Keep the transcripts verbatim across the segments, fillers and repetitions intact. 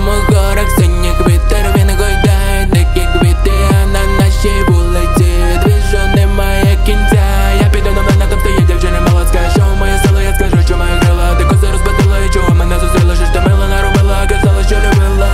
чорному горах синіх вітер, він гойдає дикі квіти, а на нашій вулиці двіжу немає кінця. Я піду на мене, там стоїть дівчина мала, скаже, що моє село, я скажу, що моє крила. Ти коси розбудила і чого мене зустріла, що ж ти мила наробила, казала, що любила.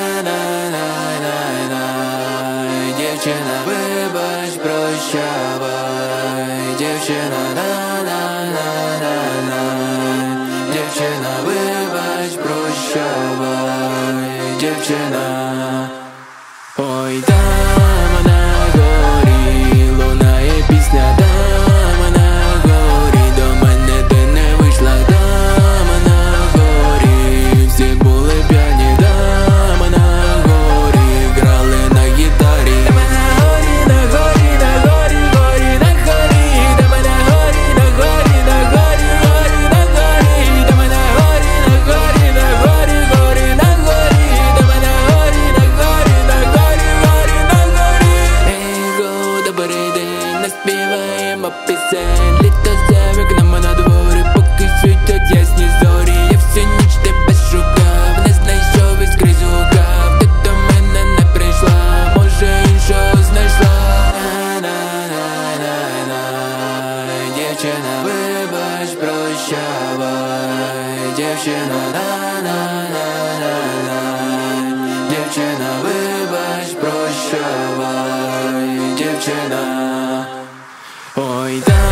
На-на-на-на-на, дівчина, вибач, прощавай, дівчина, на-на-на-на-на, дівчина, вибач, прощавай, дівчина. Ой, там на горі лунає пісня, там на горі до мене ти не вийшла, там на горі всі були п'яні, там на горі грали на гітарі. Там на горі, на горі, на горі, горі, на горі, там на горі, на горі, на горі, горі, на горі, там на горі, на горі, на горі, горі, на горі, там на горі, на горі, на горі, горі, на горі. Ейго, добрий день, наспіваємо пісень, літо за вікнами на дворі, поки світять ясні зорі. Я всю ніч тебе шукав, не знайшов і скрізь гукав, ти до мене не прийшла, може іншого знайшла. На-на-на-на-на, дівчина, вибач, прощавай, дівчина, на-на-на-на-на, дівчина, вибач, прощавай, дівчина. Ой,